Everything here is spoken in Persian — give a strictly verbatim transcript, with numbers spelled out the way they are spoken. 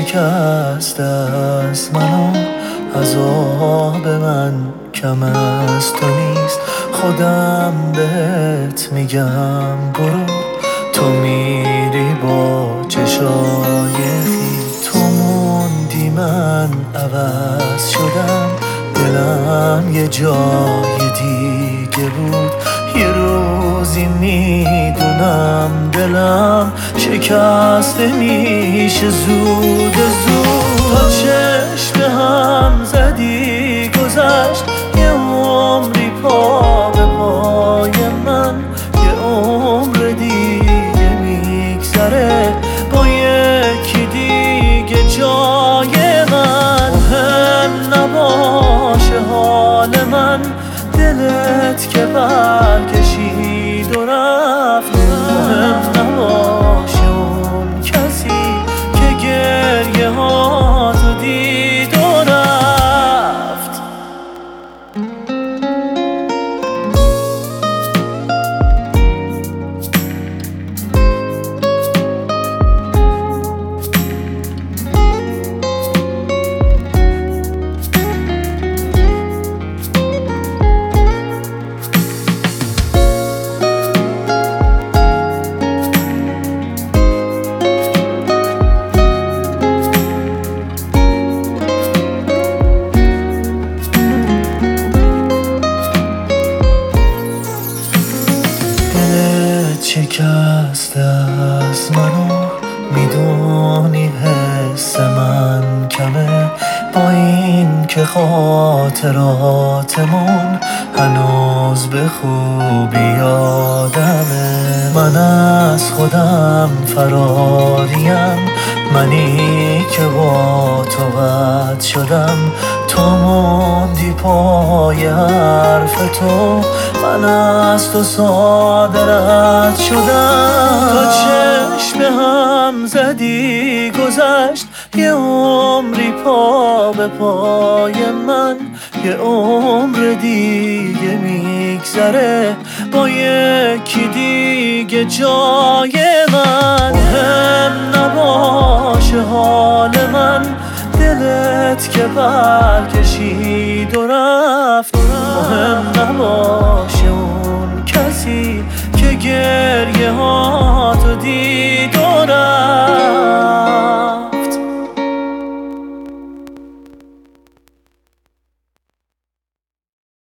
شکسته است منو، عذاب من کم از تو نیست. خودم بهت میگم برو، تو میری با چشای خیس. تو موندی من عوض شدم، دلم یه جای دیگه بود. یه روزی میدونم دلم شکسته میشه زود زود. تا چشم هم زدی گذشت یه عمری پا به پای من، یه عمر دیگه میگذره با یکی دیگه جای من. مهم نباشه حال من، دلت که برکشید و رفت. مهم نباشه اون کسی که گریه ها تو دید و رفت. شکسته از منو، میدونی حس من کمه، با این که خاطراتمون هنوز به خوبی یادمه. من از خودم فراریم، منی که با تو قطع شدم. تو موندی پای حرف تو، من از تو ساده رد شدم. تا چشم هم زدی گذشت یه عمری پا به پای من، یه عمر دیگه میگذره با یکی دیگه جای من. مهم نباشه حال من، دلت که برکشید و رفت. مهم نباشه اون کسی که